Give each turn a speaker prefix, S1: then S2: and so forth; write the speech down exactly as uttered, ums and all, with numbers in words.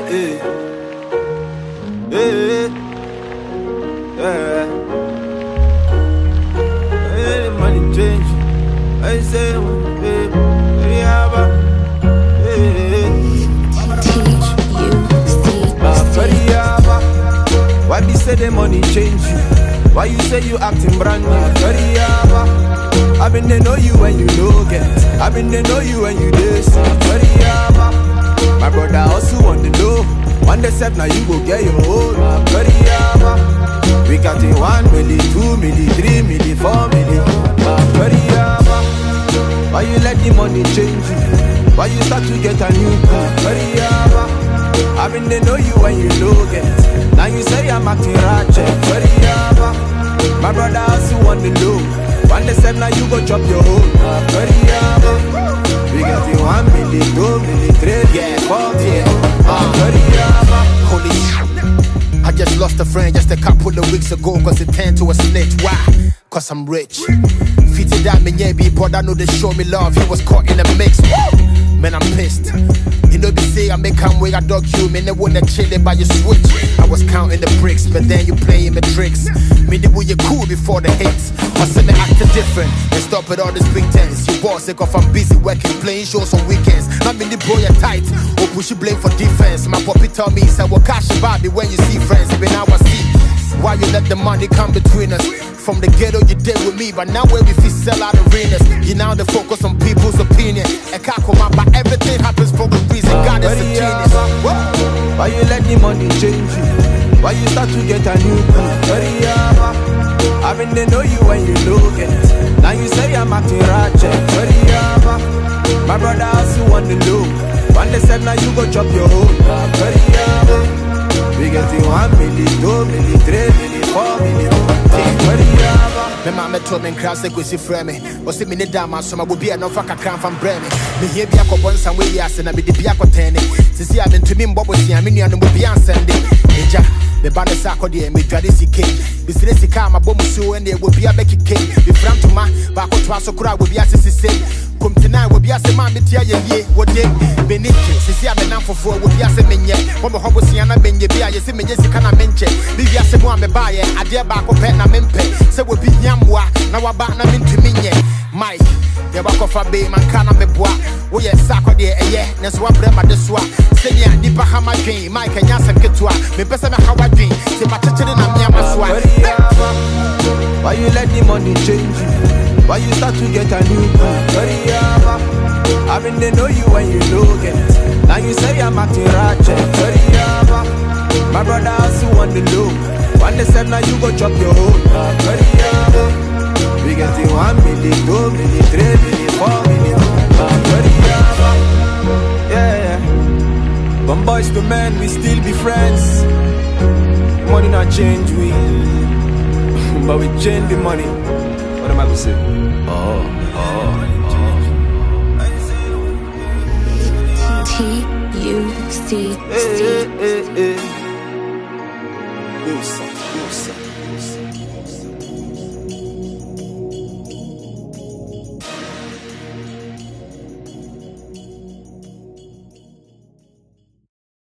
S1: eh, eh, eh. Hey, money change. I say, hey, hey, have a, hey,
S2: Teach you, see,
S1: Buddy, have a. Why be say the money change you? Why you say you acting brand new? Buddy, have a. I been they know you when you know get. I been they know you when you this. Buddy, have a. My brother also want to know. One day step now you go get your own. Buddy, have a. We got it one milli, two milli, three milli, four milli. Buddy, have a. Why you let the money change you? Why you start to get a new car? Buddy, have a. I been they know you when you know get. Now you say I'm acting ratchet. Buddy, have a. My brother also want to know. One day step now you go chop your own. Buddy, have a. We got it one milli, two milli, three, yeah, four, yeah. Uh, Buddy, have a.
S3: Holy shit. I just lost a friend just a couple of weeks ago cause it turned to a snitch. Why? Cause I'm rich. Fitted that me, yeah, be brother know they show me love. He was caught in a mix. Woo! Man, I'm pissed. You know they say I make come way I dog you. Man, they wanna chill it by your switch. I was counting the bricks, but then you playing the tricks. Me, they were you cool before the hits. I said me acting different and stop with all this pretense. You boss sick off, I'm busy working, playing shows on weekends. Not me, the boy, you're tight. Or push you blame for defense. My puppy tell me, he said, well, cash your body when you see friends. Even now I see why you let the money come between us. From the ghetto you did with me, but now where we feel sell out arenas. You now the focus on people's opinion. I can't come out, but everything happens for a reason. God is a genius.
S1: Why you let the money change you? Why you start to get a new car? Buddy, I been they know you when you know get. Now you say I'm acting ratchet. Buddy, my brother also want to know. One day step now you go chop your own. Buddy, we get it one milli, two milli, three milli, four milli.
S3: Me mama told me crowd say go see friend me. O say me need dama so I will be enough for cram from brain me. Me here be akọ bon some way yes na me de be akọ ten. Sisi I been to me mbobo si am me no be ansende. Eja me ba ne sakọ de me dwade sike. Bi sire sika ma bom so and e wo be abekike. Bi fram to ma ba akọ to aso kura wo be asese. Come tonight wo be ase ma me tia ye ye wo de. Benike sisi I been am fofo wo be ase menye. Wo me hobo si ana benye bi aye se menye sika na menche. Bi bi ase mo am me ba ye ade ba akọ pe na mempe. Se wo bi nyamwa na wa ba na mentumi nye. Mike ye ba kofa be man kana me boa. Wo ye sakọ de eye na so wa bre ma de so a. Se nya nipa ha ma dwen Mike nya sem ketua. Me pese me ha wa dwen. Se ba chechire na me ama so a.
S1: Why you let the money change you? Why you start to get a new car? Buddy, I been they know you when you know get. Now you say I'm acting ratchet. Buddy, my brother also want to know. One day step now you go chop your own. Buddy, we get it one milli, two milli, three milli, four milli. Buddy, yeah, from boys to men we still be friends. Money not change we, but we change the money. What am I gonna say? Oh, oh,
S2: oh. T U C C.
S1: Hey, hey, hey, hey. Do something, do something, do something.